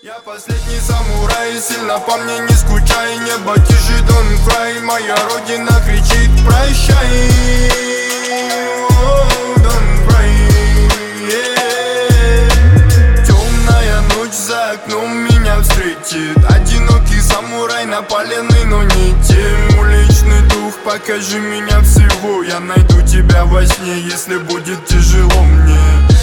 Я последний самурай, сильно по мне не скучай. Небо тише, don't cry, моя родина кричит прощай. Don't cry, yeah. Темная ночь за окном меня встретит. Одинокий самурай, напаленный, но не тем. Уличный дух, покажи меня всего. Я найду тебя во сне, если будет тяжело мне.